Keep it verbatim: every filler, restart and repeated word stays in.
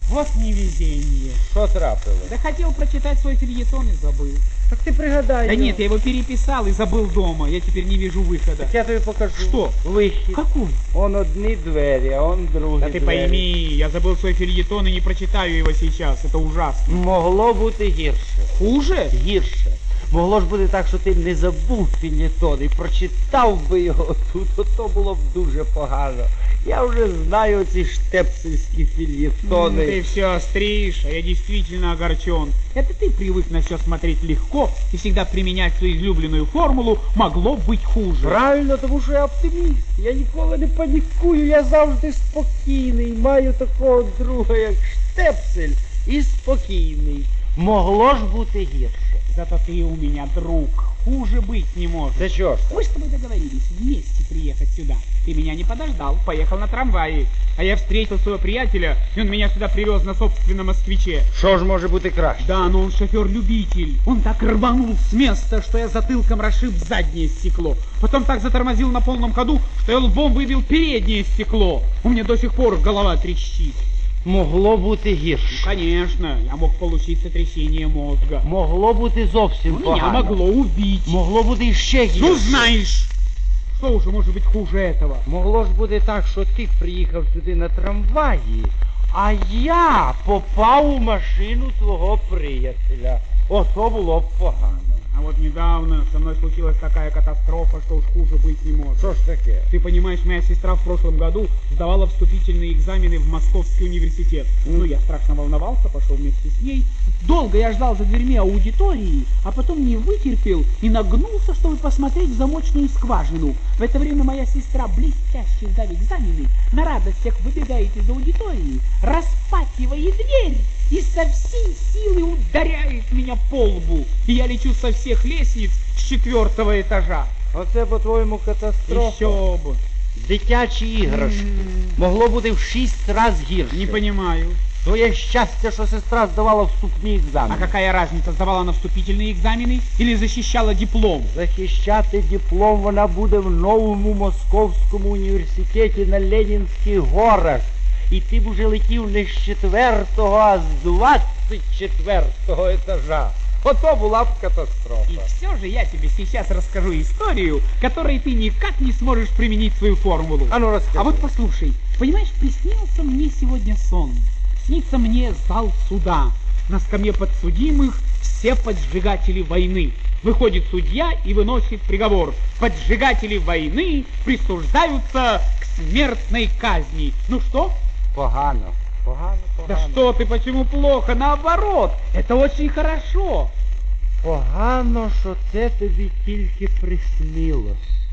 Вот невезение. Що трапилось? Да хотел прочитать свой фельетон и забыл. Так ти пригадай. Да його. нет, я его переписал и забыл дома. Я теперь не вижу выхода. Так я тобі покажу. Що? Вихід. Какой? Он одні двері, а он другі Да ты двері. пойми, я забыл свой фельетон и не прочитаю его сейчас. Это ужасно. Могло бути гірше. Хуже? Гірше. Могло ж бути так, що ти не забув фельєтон і прочитав би його тут, то, то було б дуже погано. Я вже знаю ці штепсельські фельєтони. Ты все остришь, а я действительно огорчен. Это ты привык на все смотреть легко и всегда применять свою излюбленную формулу «могло быть хуже». Правильно, тому що я оптиміст. Я ніколи не панікую, я завжди спокійний. Маю такого друга, як штепсель, і спокійний. Могло ж бути гірше. Зато ты у меня друг. Хуже быть не может. Це що ж? Мы с тобой договорились вместе приехать сюда. Ты меня не подождал, поехал на трамвае. А я встретил своего приятеля, и он меня сюда привез на собственном москвиче. Що ж може бути краще? Да, но он шофер-любитель. Он так рванул с места, что я затылком расшиб заднее стекло. Потом так затормозил на полном ходу, что я лбом выбил переднее стекло. У меня до сих пор голова трещит. Могло бути Ну, гірше. конечно, я мог получить сотрясение мозга. Могло бути зовсім Ну, меня погано. могло убить. Могло бути іще гірше. Ну, знаешь, что уже может быть хуже этого? Могло ж бути так, що ти приїхав сюди на трамваї, а я попав у машину твого приятеля. Ото було б погано. А вот недавно со мной случилась такая катастрофа, что уж хуже быть не может. Що ж таке? Ты понимаешь, моя сестра в прошлом году сдавала вступительные экзамены в Московский университет. Ну, я страшно волновался, пошел вместе с ней. Долго я ждал за дверьми аудитории, а потом не вытерпел и нагнулся, чтобы посмотреть в замочную скважину. В это время моя сестра, блестяще сдав экзамены, на радостях выбегает из аудитории, распахивает дверь и со всей силы ударяет меня по лбу. И я лечу со всех лестниц с четвертого этажа. Оце, по-твоєму, катастрофа. Еще бы. Дитячі іграшки. Могло бути в шість раз гірше. Не понимаю. Твоє щастя, що сестра здавала вступні А екзамени. какая разница, сдавала она вступительные экзамены или защищала диплом? Захищати диплом вона буде в новому Московському університеті на Ленінських горах. І ти б уже летів не з четвертого, а з двадцять четвертого етажа. Ото була б катастрофа. И все же я тебе сейчас расскажу историю, которой ты никак не сможешь применить свою формулу. А ну расскажи. А вот послушай, понимаешь, приснился мне сегодня сон. Снится мне зал суда. На скамье подсудимых все поджигатели войны. Выходит судья и выносит приговор. Поджигатели войны присуждаются к смертной казни. Ну что? Погано. Погано, Да погано. что ты, почему плохо? Наоборот, это очень хорошо. Погано, що це тобі тільки приснилось.